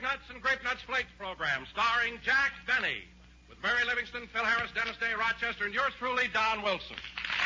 Nuts and Grape Nuts Flakes program starring Jack Benny with Mary Livingston, Phil Harris, Dennis Day, Rochester, and yours truly, Don Wilson.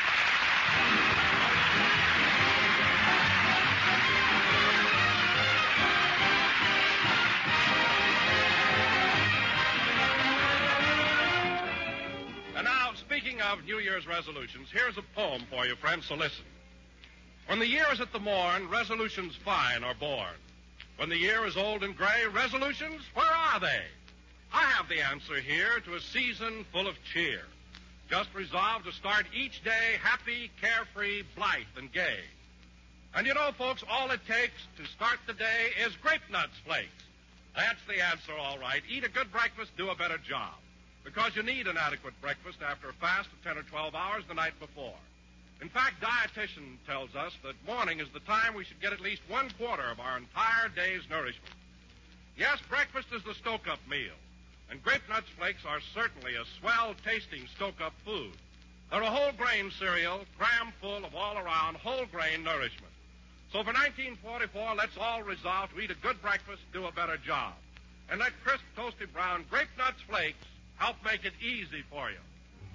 And now, speaking of New Year's resolutions, here's a poem for you, friends, so listen. When the year is at the morn, resolutions fine are born. When the year is old and gray, resolutions, where are they? I have the answer here to a season full of cheer. Just resolve to start each day happy, carefree, blithe, and gay. And you know, folks, all it takes to start the day is Grape Nuts Flakes. That's the answer, all right. Eat a good breakfast, do a better job. Because you need an adequate breakfast after a fast of 10 or 12 hours the night before. In fact, dietitian tells us that morning is the time we should get at least 1/4 of our entire day's nourishment. Yes, breakfast is the stoke-up meal. And Grape Nuts Flakes are certainly a swell-tasting stoke-up food. They're a whole-grain cereal, cram full of all-around whole-grain nourishment. So for 1944, let's all resolve to eat a good breakfast, do a better job. And let crisp, toasted brown Grape Nuts Flakes help make it easy for you.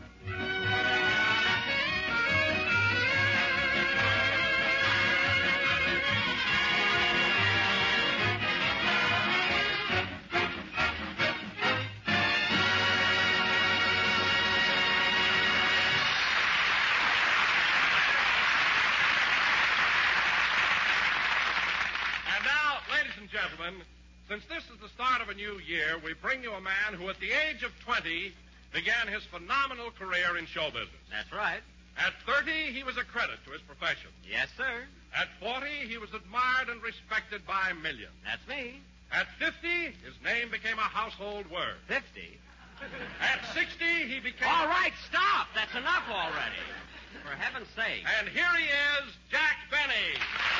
Gentlemen, since this is the start of a new year, we bring you a man who at the age of 20 began his phenomenal career in show business. That's right. At 30, he was a credit to his profession. Yes, sir. At 40, he was admired and respected by millions. That's me. At 50, his name became a household word. 50? At 60, he became... All right, stop. That's enough already. For heaven's sake. And here he is, Jack Benny.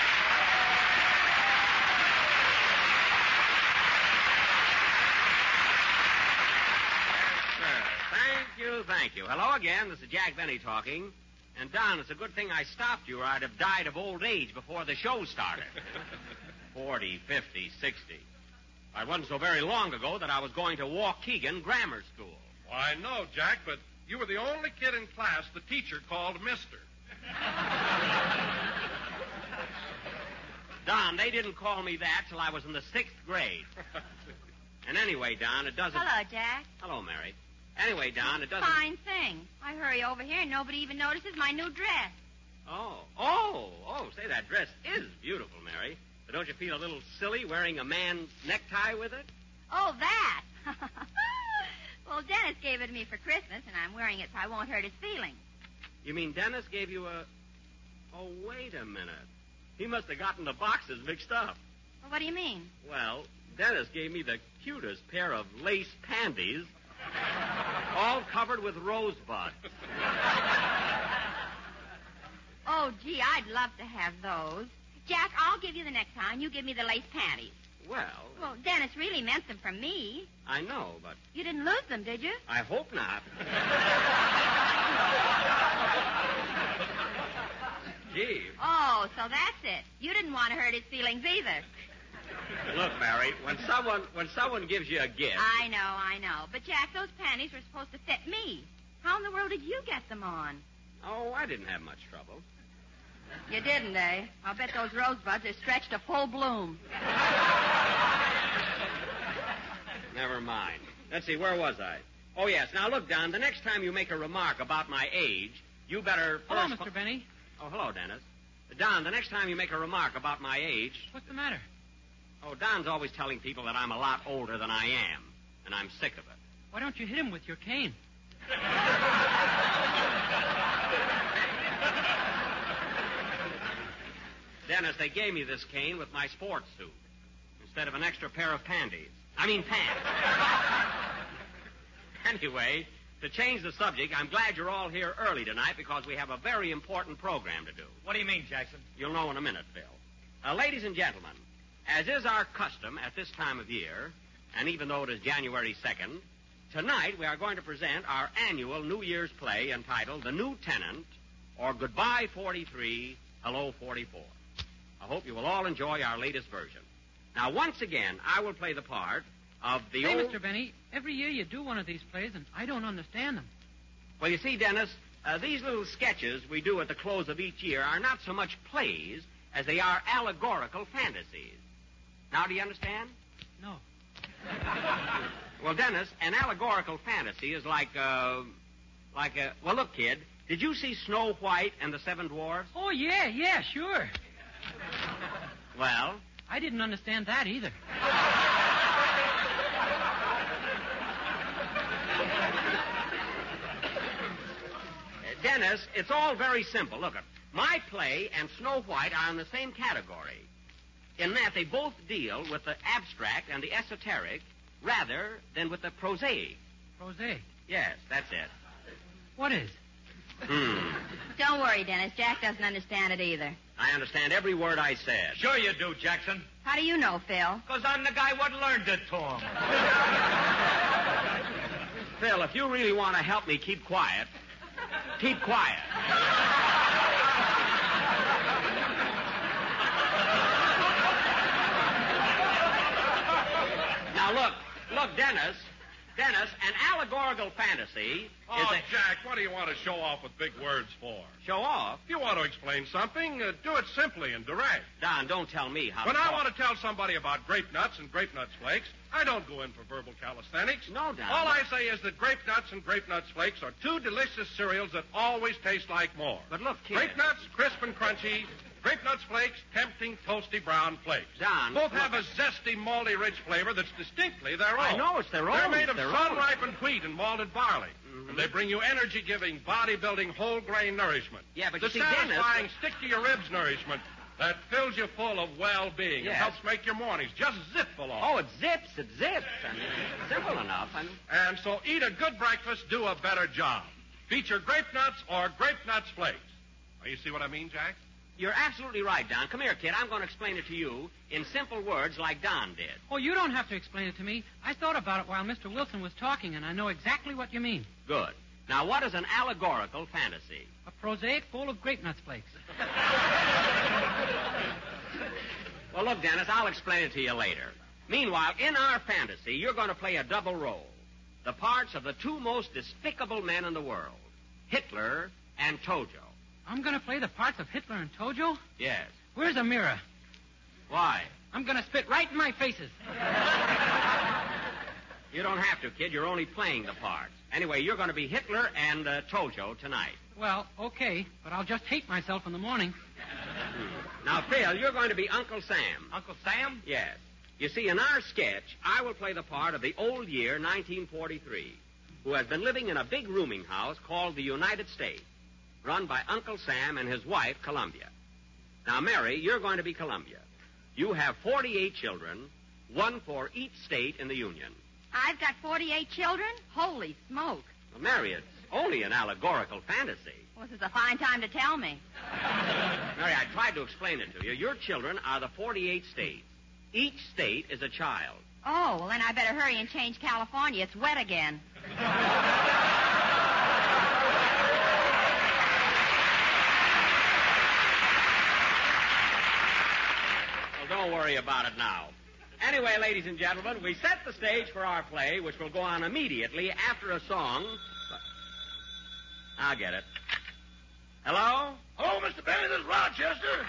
Thank you. Hello again. This is Jack Benny talking. And, Don, it's a good thing I stopped you or I'd have died of old age before the show started. 40, 50, 60. It wasn't so very long ago that I was going to Waukegan Grammar School. Why, no, Jack, but you were the only kid in class the teacher called Mister. Don, they didn't call me that till I was in the 6th grade. And anyway, Don, it doesn't... Hello, Jack. Hello, Mary. Anyway, Don, it doesn't... Fine thing. I hurry over here and nobody even notices my new dress. Oh, say, that dress is beautiful, Mary. But don't you feel a little silly wearing a man's necktie with it? Oh, that. Well, Dennis gave it to me for Christmas, and I'm wearing it so I won't hurt his feelings. You mean Dennis gave you a... Oh, wait a minute. He must have gotten the boxes mixed up. Well, what do you mean? Well, Dennis gave me the cutest pair of lace panties, all covered with rosebuds. Oh, gee, I'd love to have those. Jack, I'll give you the necktie, and you give me the lace panties. Well, Dennis really meant them for me. I know, but... You didn't lose them, did you? I hope not. Gee. Oh, so that's it. You didn't want to hurt his feelings either. Look, Mary, when someone gives you a gift... I know. But, Jack, those panties were supposed to fit me. How in the world did you get them on? Oh, I didn't have much trouble. You didn't, eh? I'll bet those rosebuds are stretched to full bloom. Never mind. Let's see, where was I? Oh, yes. Now, look, Don, the next time you make a remark about my age, you better... Hello, Mr. Benny. Oh, hello, Dennis. Don, the next time you make a remark about my age... What's the matter? Oh, Don's always telling people that I'm a lot older than I am, and I'm sick of it. Why don't you hit him with your cane? Dennis, they gave me this cane with my sports suit instead of an extra pair of pants. Anyway, to change the subject, I'm glad you're all here early tonight because we have a very important program to do. What do you mean, Jackson? You'll know in a minute, Phil. Ladies and gentlemen, as is our custom at this time of year, and even though it is January 2nd, tonight we are going to present our annual New Year's play entitled The New Tenant, or Goodbye 43, Hello 44. I hope you will all enjoy our latest version. Now, once again, I will play the part of the Say, old... Mr. Benny, every year you do one of these plays, and I don't understand them. Well, you see, Dennis, these little sketches we do at the close of each year are not so much plays as they are allegorical fantasies. Now, do you understand? No. Well, Dennis, an allegorical fantasy is like well, look, kid, did you see Snow White and the Seven Dwarfs? Oh, yeah, sure. Well, I didn't understand that either. Dennis, it's all very simple. Look, my play and Snow White are in the same category in that they both deal with the abstract and the esoteric rather than with the prosaic. Prosaic. Yes, that's it. What is? Don't worry, Dennis. Jack doesn't understand it either. I understand every word I said. Sure you do, Jackson. How do you know, Phil? Because I'm the guy what learned it to him. Phil, if you really want to help me keep quiet, keep quiet. Now, look, Dennis, an allegorical fantasy Oh, is a... Jack, what do you want to show off with big words for? Show off? If you want to explain something, do it simply and direct. Don, don't tell me how When to I talk. want to tell somebody about grape nuts and grape nuts flakes, I don't go in for verbal calisthenics. No, Don. All I say is that grape nuts and grape nuts flakes are two delicious cereals that always taste like more. But look, kid. Grape nuts, crisp and crunchy. Grape nuts flakes, tempting, toasty brown flakes. Don, Both look. have a zesty, malty, rich flavor that's distinctly their own. I know it's their own. They're made of Their own. sun-ripened wheat and malted barley. And they bring you energy-giving, body-building, whole-grain nourishment. Yeah, but the you see, Dennis... satisfying, stick-to-your-ribs nourishment that fills you full of well-being and Yes. helps make your mornings just zip along. Oh, it zips. I mean, it's simple enough. And so eat a good breakfast, do a better job. Feature grape nuts or grape nuts flakes. Now, you see what I mean, Jack? You're absolutely right, Don. Come here, kid. I'm going to explain it to you in simple words like Don did. Oh, you don't have to explain it to me. I thought about it while Mr. Wilson was talking, and I know exactly what you mean. Good. Now, what is an allegorical fantasy? A prosaic bowl of grape nuts flakes. Well, look, Dennis, I'll explain it to you later. Meanwhile, in our fantasy, you're going to play a double role. The parts of the two most despicable men in the world, Hitler and Tojo. I'm going to play the parts of Hitler and Tojo? Yes. Where's a mirror? Why? I'm going to spit right in my faces. You don't have to, kid. You're only playing the parts. Anyway, you're going to be Hitler and Tojo tonight. Well, okay, but I'll just hate myself in the morning. Now, Phil, you're going to be Uncle Sam. Uncle Sam? Yes. You see, in our sketch, I will play the part of the old year 1943, who has been living in a big rooming house called the United States, run by Uncle Sam and his wife, Columbia. Now, Mary, you're going to be Columbia. You have 48 children, one for each state in the Union. I've got 48 children? Holy smoke. Well, Mary, it's only an allegorical fantasy. Well, this is a fine time to tell me. Mary, I tried to explain it to you. Your children are the 48 states. Each state is a child. Oh, well, then I better hurry and change California. It's wet again. Well, don't worry about it now. Anyway, ladies and gentlemen, we set the stage for our play, which will go on immediately after a song. I'll get it. Hello? Hello, Mr. Benny. This is Rochester.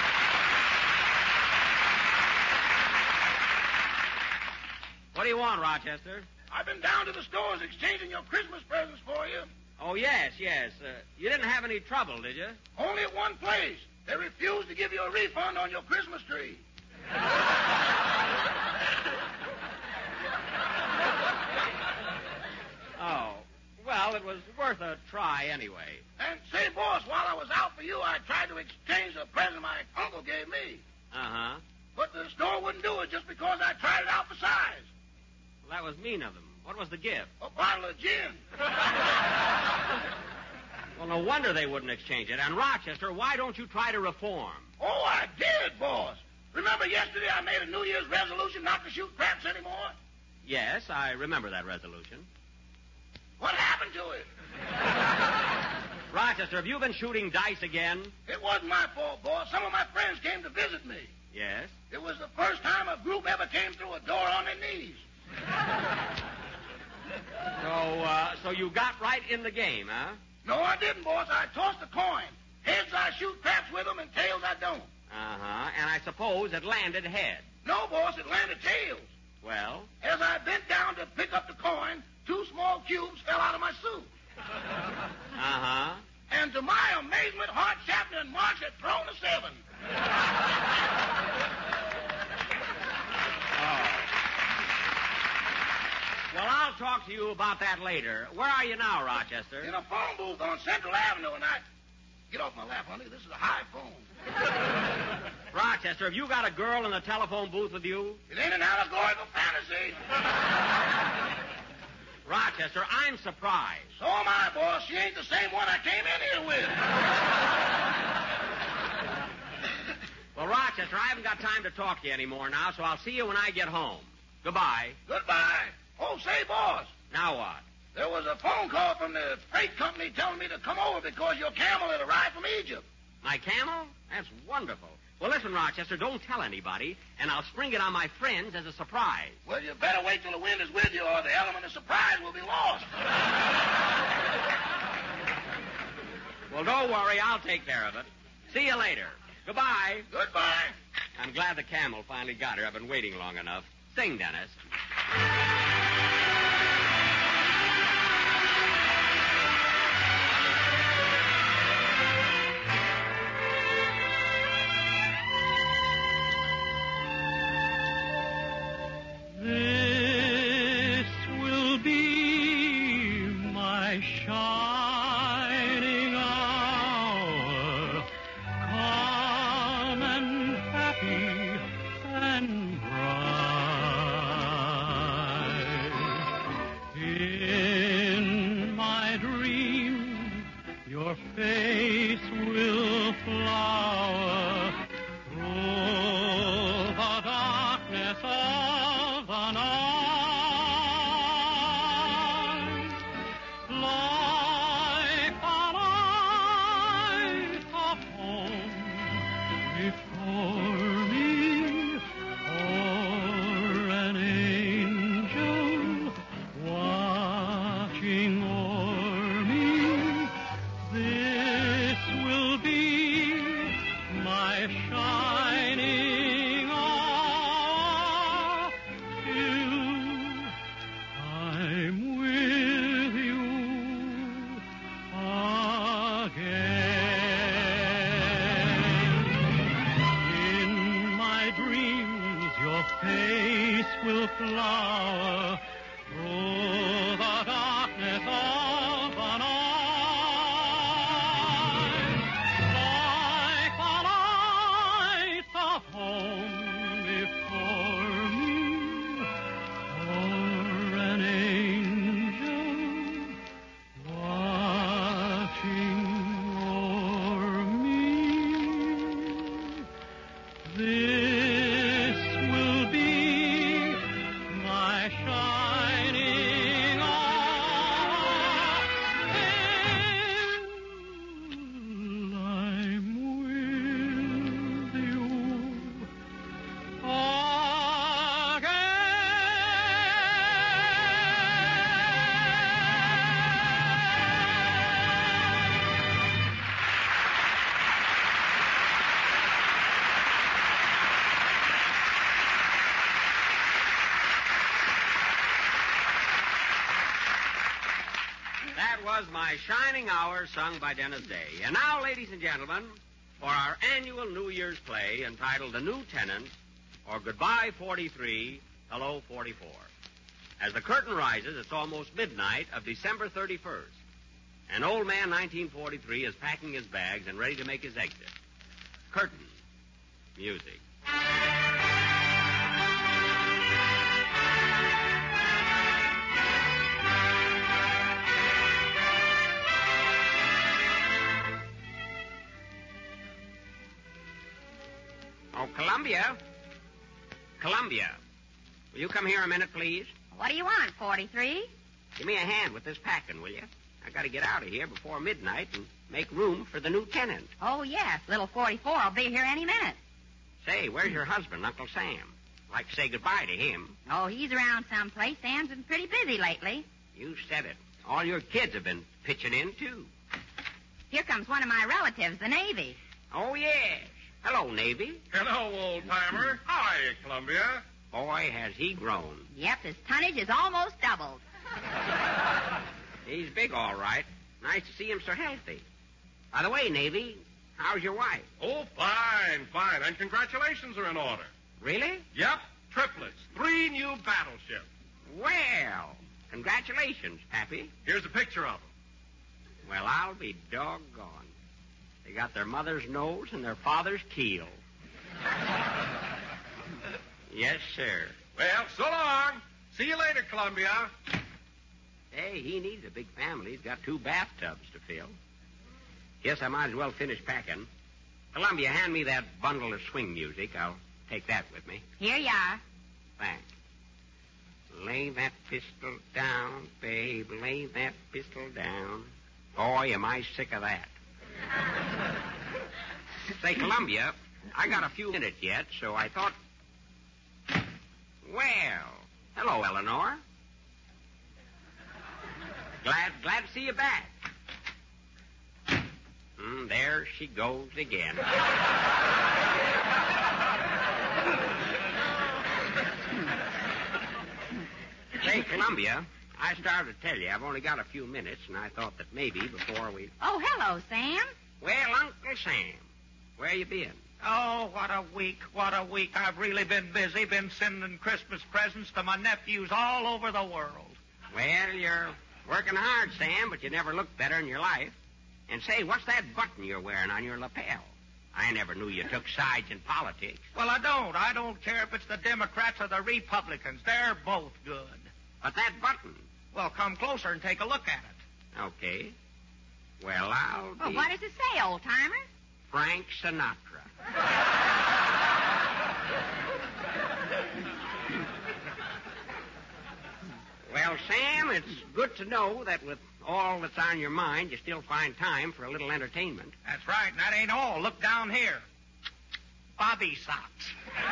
What do you want, Rochester? I've been down to the stores exchanging your Christmas presents for you. Oh, yes. You didn't have any trouble, did you? Only at one place. They refused to give you a refund on your Christmas tree. Oh, well, it was worth a try anyway. And say, boss, while I was out for you, I tried to exchange a present my uncle gave me. Uh-huh. But the store wouldn't do it just because I tried it out for size. Well, that was mean of them. What was the gift? A bottle of gin. Well, no wonder they wouldn't exchange it. And, Rochester, why don't you try to reform? Oh, I did, boss. Remember yesterday I made a New Year's resolution not to shoot craps anymore? Yes, I remember that resolution. What happened to it? Rochester, have you been shooting dice again? It wasn't my fault, boss. Some of my friends came to visit me. Yes? It was the first time a group ever came through a door on their knees. So you got right in the game, huh? No, I didn't, boss. I tossed a coin. Heads, I shoot craps with them, and tails, I don't. Uh-huh. And I suppose it landed head. No, boss, it landed tails. Well? As I bent down to pick up the coin, 2 small cubes fell out of my suit. Uh-huh. And to my amazement, Hart, Chapman, and March had thrown a 7. Well, I'll talk to you about that later. Where are you now, Rochester? In a phone booth on Central Avenue, and I... Get off my lap, honey. This is a high phone. Rochester, have you got a girl in the telephone booth with you? It ain't an allegorical fantasy. Rochester, I'm surprised. So am I, boss. She ain't the same one I came in here with. Well, Rochester, I haven't got time to talk to you anymore now, so I'll see you when I get home. Goodbye. Goodbye. Oh, say, boss. Now what? There was a phone call from the freight company telling me to come over because your camel had arrived from Egypt. My camel? That's wonderful. Well, listen, Rochester, don't tell anybody, and I'll spring it on my friends as a surprise. Well, you better wait till the wind is with you, or the element of surprise will be lost. Well, don't worry. I'll take care of it. See you later. Goodbye. Goodbye. I'm glad the camel finally got her. I've been waiting long enough. Sing, Dennis. This will be my shining hour, calm and happy and bright. In my dream, your face will flower through the darkness of the night, like the light of home before me, or an angel watching o'er me. This will be my shining hour till I'm with you again. In my dreams, your face will flower through the darkness of the night, like the lights of home before me, or an angel watching o'er me. This will be my shining hour till I'm with you That was My Shining Hour, sung by Dennis Day. And now, ladies and gentlemen, for our annual New Year's play entitled The New Tenant, or Goodbye 43, Hello 44. As the curtain rises, it's almost midnight of December 31st. And old man 1943 is packing his bags and ready to make his exit. Curtain. Music. Oh, Columbia. Columbia. Will you come here a minute, please? What do you want, 43? Give me a hand with this packing, will you? I got to get out of here before midnight and make room for the new tenant. Oh, yes. Little 44 will be here any minute. Say, where's your husband, Uncle Sam? Like to say goodbye to him. Oh, he's around someplace. Sam's been pretty busy lately. You said it. All your kids have been pitching in, too. Here comes one of my relatives, the Navy. Oh, yes. Hello, Navy. Hello, old-timer. How are you, Columbia? Boy, has he grown. Yep, his tonnage is almost doubled. He's big, all right. Nice to see him so healthy. By the way, Navy, how's your wife? Oh, fine, fine. And congratulations are in order. Really? Yep, triplets. 3 new battleships. Well, congratulations, Pappy. Here's a picture of them. Well, I'll be doggone. They got their mother's nose and their father's keel. Yes, sir. Well, so long. See you later, Columbia. Hey, he needs a big family. He's got 2 bathtubs to fill. Guess I might as well finish packing. Columbia, hand me that bundle of swing music. I'll take that with me. Here you are. Thanks. Lay that pistol down, babe. Lay that pistol down. Boy, am I sick of that. Say, Columbia, I got a few minutes yet, so I thought... Well, hello, Eleanor. Glad to see you back. There she goes again. Say, Columbia, I started to tell you I've only got a few minutes, and I thought that maybe before we... Oh, hello, Sam. Well, Uncle Sam, where you been? Oh, what a week, what a week. I've really been busy, been sending Christmas presents to my nephews all over the world. Well, you're working hard, Sam, but you never looked better in your life. And say, what's that button you're wearing on your lapel? I never knew you took sides in politics. Well, I don't. I don't care if it's the Democrats or the Republicans. They're both good. But that button... Well, come closer and take a look at it. Okay. Well, I'll be... Well, what does it say, old-timer? Frank Sinatra. Well, Sam, it's good to know that with all that's on your mind, you still find time for a little entertainment. That's right, and that ain't all. Look down here. Bobby socks.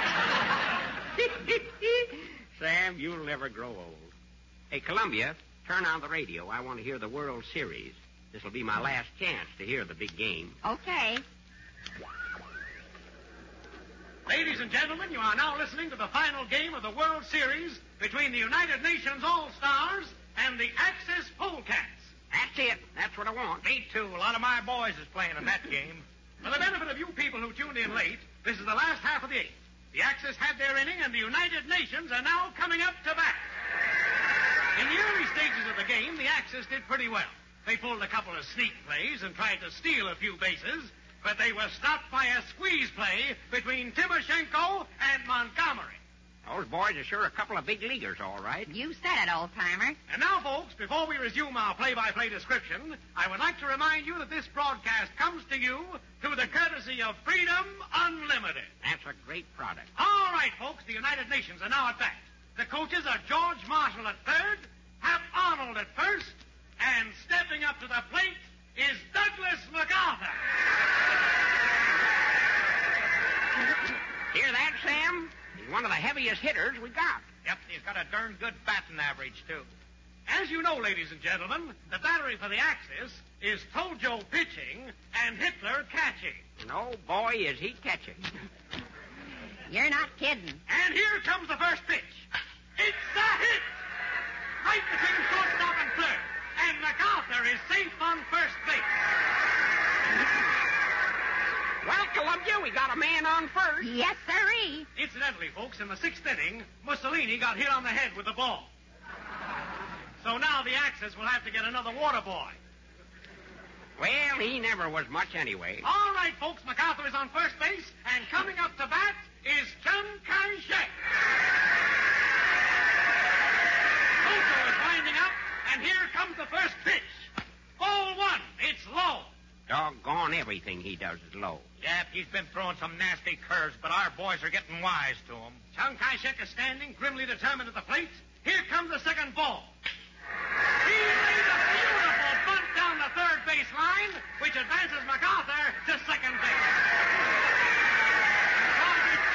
Sam, you'll never grow old. Hey, Columbia, turn on the radio. I want to hear the World Series. This'll be my last chance to hear the big game. Okay. Ladies and gentlemen, you are now listening to the final game of the World Series between the United Nations All-Stars and the Axis Polecats. That's it. That's what I want. Me too. A lot of my boys is playing in that game. For the benefit of you people who tuned in late, this is the last half of the 8th. The Axis had their inning, and the United Nations are now coming up to bat. In the early stages of the game, the Axis did pretty well. They pulled a couple of sneak plays and tried to steal a few bases, but they were stopped by a squeeze play between Timoshenko and Montgomery. Those boys are sure a couple of big leaguers, all right. You said it, old-timer. And now, folks, before we resume our play-by-play description, I would like to remind you that this broadcast comes to you through the courtesy of Freedom Unlimited. That's a great product. All right, folks, the United Nations are now at bat. The coaches are George Marshall at third, Hap Arnold at first, and stepping up to the plate is Douglas MacArthur. Hear that, Sam? He's one of the heaviest hitters we got. Yep, he's got a darn good batting average, too. As you know, ladies and gentlemen, the battery for the Axis is Tojo pitching and Hitler catching. And oh, boy, is he catching. You're not kidding. And here comes the first pitch. It's a hit! Right between shortstop and third. And MacArthur is safe on first base. Well, Columbia, we got a man on first. Yes, sirree. Incidentally, folks, in the 6th inning, Mussolini got hit on the head with the ball. So now the Axis will have to get another water boy. Well, he never was much anyway. All right, folks, MacArthur is on first base, and coming up to bat is Chiang Kai-shek. Tojo is winding up, and here comes the first pitch. Ball 1. It's low. Doggone everything he does is low. Yep, he's been throwing some nasty curves, but our boys are getting wise to him. Chiang Kai-shek is standing, grimly determined at the plate. Here comes the second ball. He lays a beautiful bunt down the third base line, which advances MacArthur to second base. MacArthur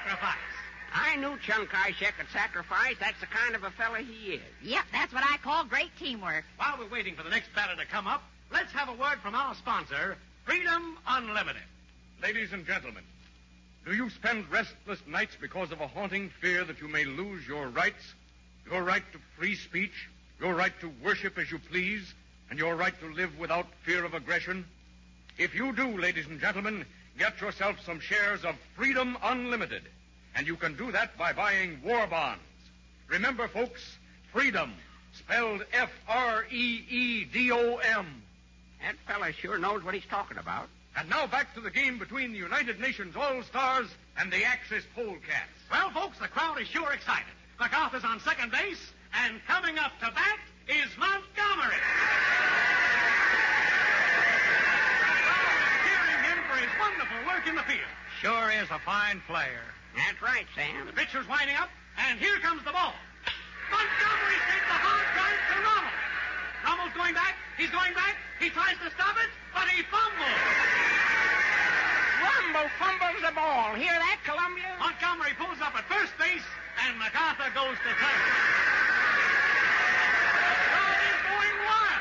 sacrifice. I knew Chunk Eyeshek could sacrifice. That's the kind of a fella he is. Yep, that's what I call great teamwork. While we're waiting for the next batter to come up, let's have a word from our sponsor, Freedom Unlimited. Ladies and gentlemen, do you spend restless nights because of a haunting fear that you may lose your rights? Your right to free speech, your right to worship as you please, and your right to live without fear of aggression? If you do, ladies and gentlemen, get yourself some shares of Freedom Unlimited. And you can do that by buying war bonds. Remember, folks, freedom, spelled F-R-E-E-D-O-M. That fella sure knows what he's talking about. And now back to the game between the United Nations All-Stars and the Axis Polecats. Well, folks, the crowd is sure excited. MacArthur's on second base, and coming up to bat is Montgomery. Cheering him for his wonderful work in the field. Sure is a fine player. That's right, Sam. The pitcher's winding up, and here comes the ball. Montgomery takes a hard drive to Rommel. Rommel's going back. He's going back. He tries to stop it, but he fumbles. Rumble fumbles the ball. Hear that, Columbia? Montgomery pulls up at first base, and MacArthur goes to third. Crowd is going wild.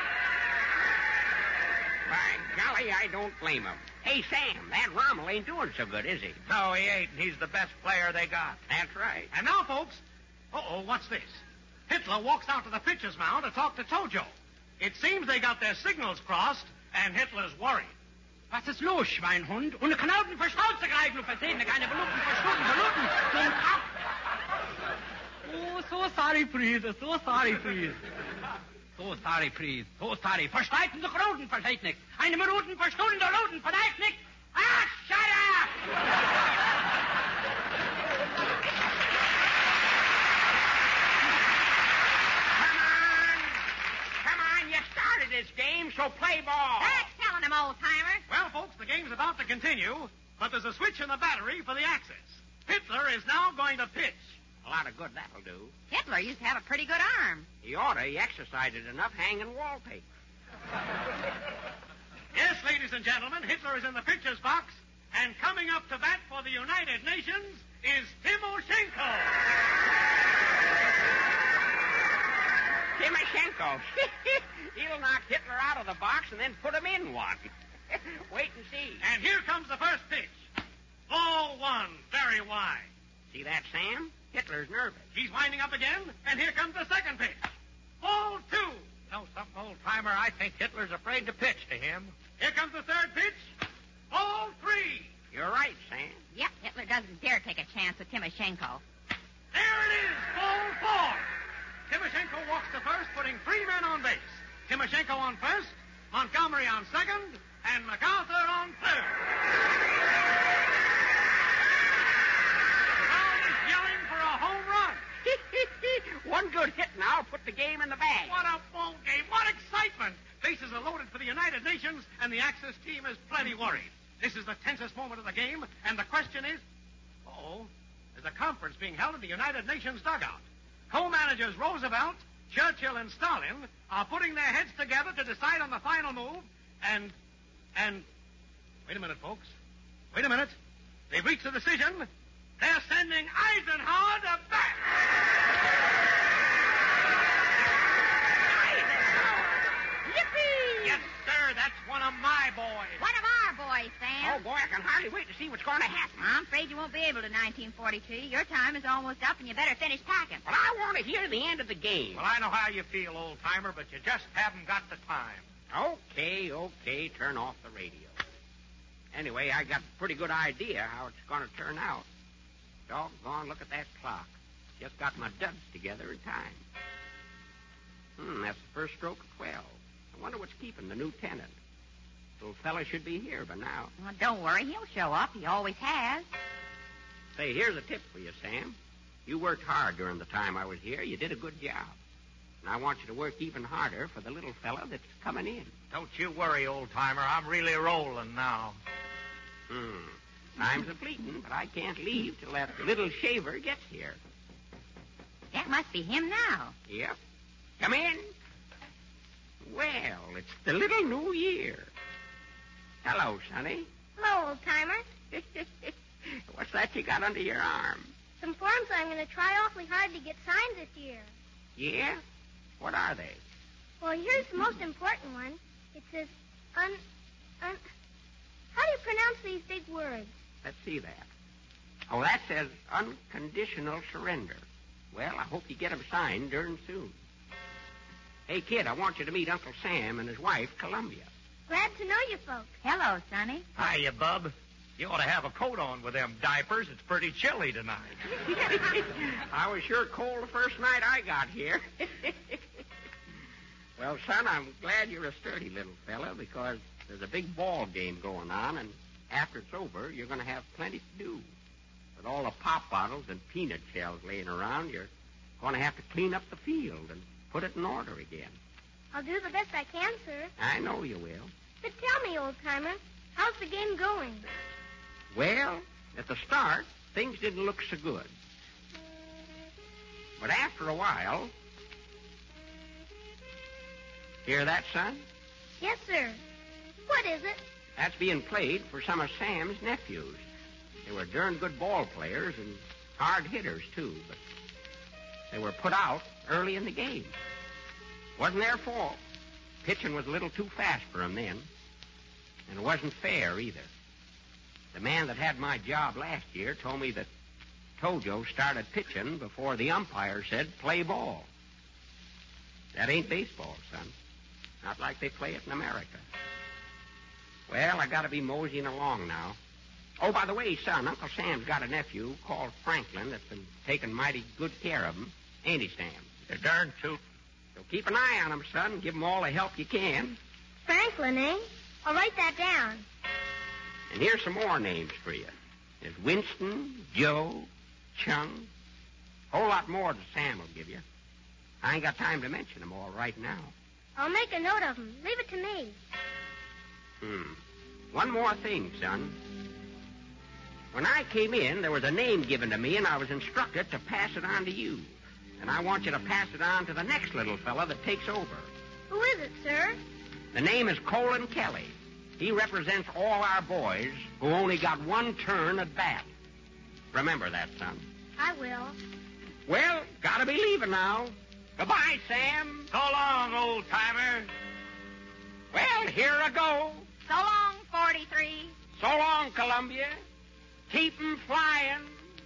By golly, I don't blame him. Hey, Sam, that Rommel ain't doing so good, is he? No, he ain't. He's the best player they got. That's right. And now, folks, what's this? Hitler walks out to the pitcher's mound to talk to Tojo. It seems they got their signals crossed, and Hitler's worried. Was ist los, Schweinhund? Und Knauten für Schnauze greifen und versehen keine Minuten für Stunden. Zum Kopf. Oh, so sorry, please. So sorry, please. So sorry, please. So sorry. Versteiten sich Roten, versteht nichts. Eine Minute für Stunden, Roten, versteht nichts. Ah, shut up! Come on, you started this game, so play ball. That's telling him, old-timer. Well, folks, the game's about to continue, but there's a switch in the battery for the Axis. Hitler is now going to pitch. A lot of good that'll do. Hitler used to have a pretty good arm. He oughta. He exercised it enough hanging wallpaper. Yes, ladies and gentlemen, Hitler is in the pitcher's box, and coming up to bat for the United Nations is Timoshenko. Timoshenko. He'll knock Hitler out of the box and then put him in one. Wait and see. And here comes the first pitch. Ball one, very wide. See that, Sam? Hitler's nervous. He's winding up again, and here comes the second pitch. Ball two. Know something, old-timer? I think Hitler's afraid to pitch to him. Here comes the third pitch. Ball three. You're right, Sam. Yep, Hitler doesn't dare take a chance with Timoshenko. There it is, ball four. Timoshenko walks to first, putting 3 men on base. Timoshenko on first, Montgomery on second, and MacArthur on third. The crowd is yelling for a home run. One good hit now put the game in the bag. What a ball game. What excitement. Bases are loaded for the United Nations, and the Axis team is plenty worried. This is the tensest moment of the game, and the question is, there's a conference being held in the United Nations dugout. Co-managers Roosevelt, Churchill, and Stalin are putting their heads together to decide on the final move, and... Wait a minute, folks. Wait a minute. They've reached a decision. They're sending Eisenhower to bat. Yippee! Yes, sir. That's one of my boys. One of our boys, Sam. Oh, boy, I can hardly wait to see what's going to happen. I'm afraid you won't be able to 1943. Your time is almost up, and you better finish packing. Well, I want to hear the end of the game. Well, I know how you feel, old-timer, but you just haven't got the time. Okay, turn off the radio. Anyway, I got a pretty good idea how it's going to turn out. Doggone, look at that clock. Just got my duds together in time. That's the first stroke of 12. I wonder what's keeping the new tenant. Little fella should be here by now. Well, don't worry. He'll show up. He always has. Say, here's a tip for you, Sam. You worked hard during the time I was here. You did a good job. And I want you to work even harder for the little fella that's coming in. Don't you worry, old-timer. I'm really rolling now. Time's a-fleeting, but I can't leave till that little shaver gets here. That must be him now. Yep. Come in. Well, it's the little new year. Hello, Sonny. Hello, old-timer. What's that you got under your arm? Some forms I'm going to try awfully hard to get signed this year. Yeah? What are they? Well, here's the most important one. It says how do you pronounce these big words? Let's see that. Oh, that says unconditional surrender. Well, I hope you get 'em signed darn soon. Hey, kid, I want you to meet Uncle Sam and his wife, Columbia. Glad to know you folks. Hello, Sonny. Hiya, Bub. You ought to have a coat on with them diapers. It's pretty chilly tonight. I was sure cold the first night I got here. Well, son, I'm glad you're a sturdy little fella because there's a big ball game going on, and after it's over, you're going to have plenty to do. With all the pop bottles and peanut shells laying around, you're going to have to clean up the field and put it in order again. I'll do the best I can, sir. I know you will. But tell me, old-timer, how's the game going? Well, at the start, things didn't look so good. But after a while... Hear that, son? Yes, sir. What is it? That's being played for some of Sam's nephews. They were darn good ball players and hard hitters, too, but they were put out early in the game. Wasn't their fault. Pitching was a little too fast for them then, and it wasn't fair either. The man that had my job last year told me that Tojo started pitching before the umpire said play ball. That ain't baseball, son. Not like they play it in America. Well, I got to be moseying along now. Oh, by the way, son, Uncle Sam's got a nephew called Franklin that's been taking mighty good care of him. Ain't he, Sam? You're darn tootin'. So keep an eye on him, son. Give him all the help you can. Franklin, eh? I'll write that down. And here's some more names for you. There's Winston, Joe, Chung. A whole lot more than Sam will give you. I ain't got time to mention them all right now. I'll make a note of them. Leave it to me. One more thing, son. When I came in, there was a name given to me, and I was instructed to pass it on to you. And I want you to pass it on to the next little fella that takes over. Who is it, sir? The name is Colin Kelly. He represents all our boys who only got one turn at bat. Remember that, son. I will. Well, gotta be leaving now. Goodbye, Sam. So long, old-timer. Well, here I go. So long, 43. So long, Columbia. Keep 'em flying.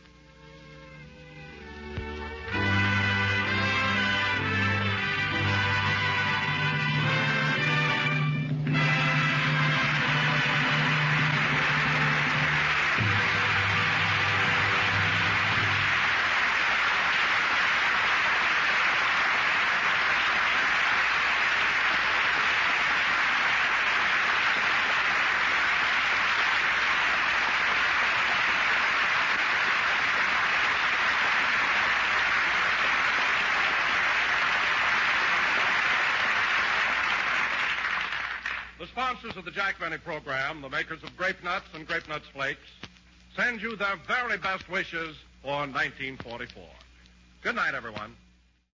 The sponsors of the Jack Benny program, the makers of Grape Nuts and Grape Nuts Flakes, send you their very best wishes for 1944. Good night, everyone.